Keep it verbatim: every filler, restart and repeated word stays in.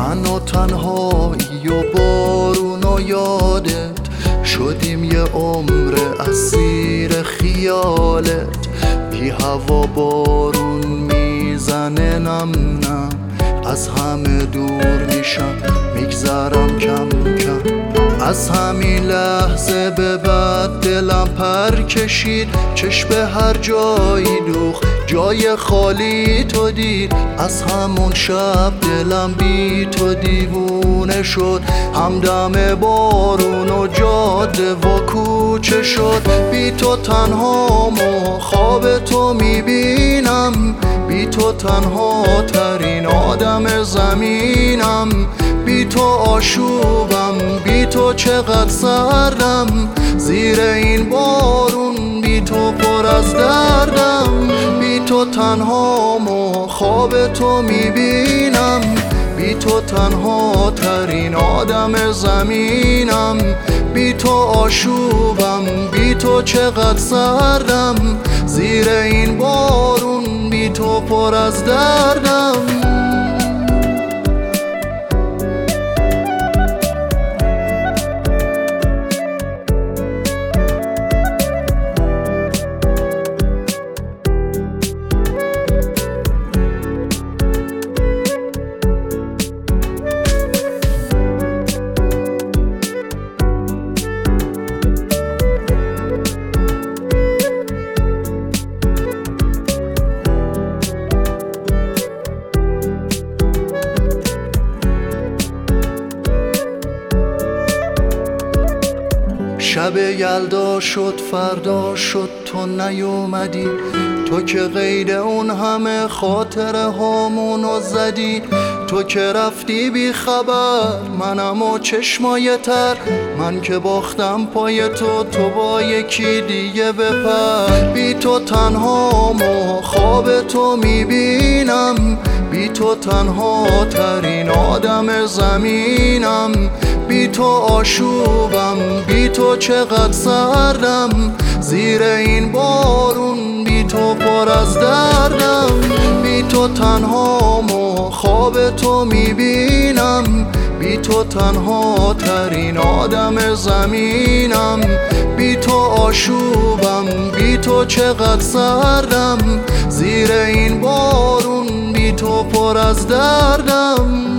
من و تنهایی و بارون و یادت شدیم یه عمر اسیر خیالت. بی هوا بارون میزنه نم نم، از همه دور میشم میگذرم کم کم. از همین لحظه به بعد دلم پر کشید، چشم هر جایی دوخت جای خالی تو دید. از همون شب دلم بی تو دیوونه شد، همدم بارون و جاده و کوچه شد. بی تو تنهام و خواب تو میبینم، بی تو تنها ترین آدم زمینم. بی تو آشوبم، بی تو چقدر سردم، زیر این بارون بی تو پر از دردم. بی تو تنهام و خواب تو میبینم، بی تو تنها ترین آدم زمینم. بی تو آشوبم، بی تو چقدر سردم، زیر این بارون بی تو پر از دردم. شب یلدا شد فردا شد تو نیومدی، تو که غیر اون همه خاطره هامونو زدی. تو که رفتی بی خبر منم و چشمای تر، من که باختم پای تو تو با یکی دیگه بپر. بی تو تنهام و خواب تو میبینم، بی تو تنها ترین آدم زمینم. بی تو آشوبم، بی تو چقدر سردم، زیر این بارون بی تو پر از دردم. بی تو تنهام و خواب تو میبینم، بی تو تنها ترین آدم زمینم. بی تو آشوبم، بی تو چقدر سردم، زیر این بارون بی تو پر از دردم.